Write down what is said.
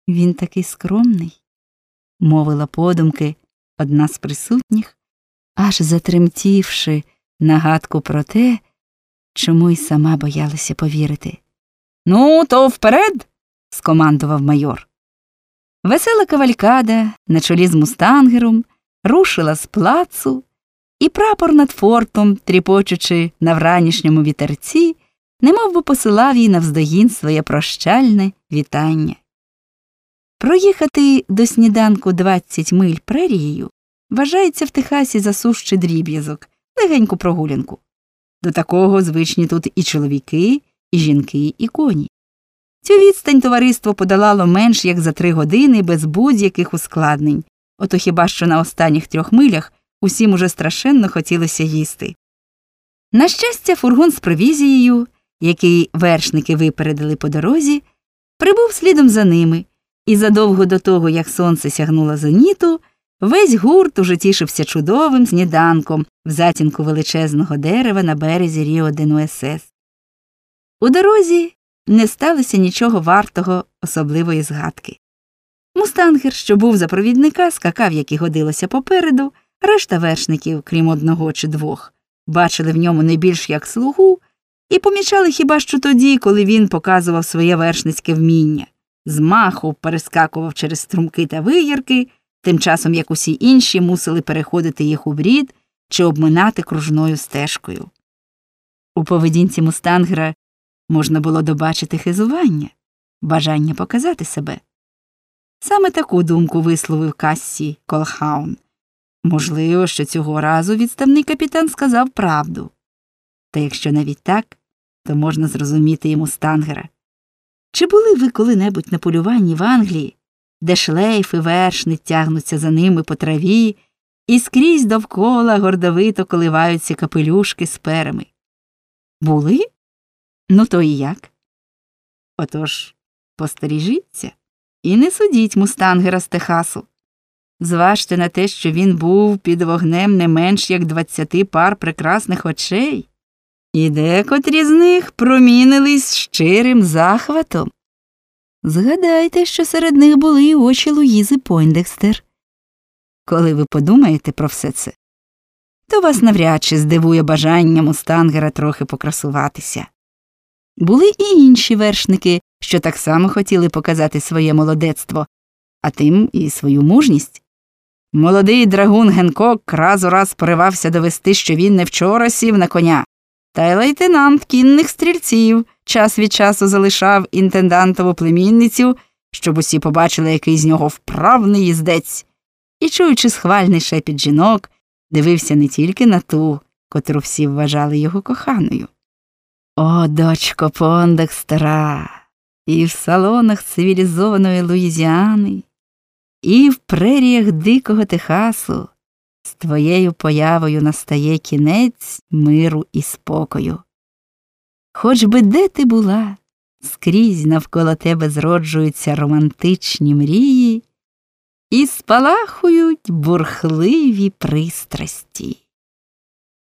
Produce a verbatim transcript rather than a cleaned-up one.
Він такий скромний, мовила подумки одна з присутніх, аж затремтівши нагадку про те, чому й сама боялася повірити. «Ну, то вперед!» – скомандував майор. Весела кавалькада на чолі з мустангером рушила з плацу, і прапор над фортом, тріпочучи на вранішньому вітерці, немов би посилав їй навздогін своє прощальне вітання. Проїхати до сніданку двадцять миль прерією вважається в Техасі за сущий дріб'язок, легеньку прогулянку. До такого звичні тут і чоловіки, і жінки, і коні. Цю відстань товариство подолало менш як за три години без будь-яких ускладнень, ото хіба що на останніх трьох милях усім уже страшенно хотілося їсти. На щастя, фургон з провізією, який вершники випередили по дорозі, прибув слідом за ними, і задовго до того, як сонце сягнуло зеніту, весь гурт уже тішився чудовим сніданком в затінку величезного дерева на березі Ріо-де-Нуесес. У дорозі не сталося нічого вартого особливої згадки. Мустангер, що був за провідника, скакав, як і годилося попереду, решта вершників, крім одного чи двох, бачили в ньому не більш як слугу і помічали хіба що тоді, коли він показував своє вершницьке вміння. З маху перескакував через струмки та виярки, тим часом як усі інші мусили переходити їх у брід чи обминати кружною стежкою. У поведінці мустангера можна було добачити хизування, бажання показати себе. Саме таку думку висловив Кассі Колхаун. Можливо, що цього разу відставний капітан сказав правду. Та якщо навіть так, то можна зрозуміти і мустангера. Чи були ви коли-небудь на полюванні в Англії, де шлейфи вершниць тягнуться за ними по траві, і скрізь довкола гордовито коливаються капелюшки з перами? Були? Ну то і як? Отож, постережіться і не судіть мустангера з Техасу. Зважте на те, що він був під вогнем не менш як двадцяти пар прекрасних очей, і декотрі з них промінились щирим захватом. Згадайте, що серед них були й очі Луїзи Пойндекстер. Коли ви подумаєте про все це, то вас навряд чи здивує бажання мустангера трохи покрасуватися. Були і інші вершники, що так само хотіли показати своє молодецтво, а тим і свою мужність. Молодий драгун Генкок раз у раз поривався довести, що він не вчора сів на коня, та й лейтенант кінних стрільців час від часу залишав інтендантову племінницю, щоб усі побачили, який з нього вправний їздець, і, чуючи схвальний шепіт жінок, дивився не тільки на ту, котру всі вважали його коханою. О, дочко Пойндекстера, і в салонах цивілізованої Луїзіани, і в преріях дикого Техасу з твоєю появою настає кінець миру і спокою. Хоч би де ти була, скрізь навколо тебе зроджуються романтичні мрії і спалахують бурхливі пристрасті.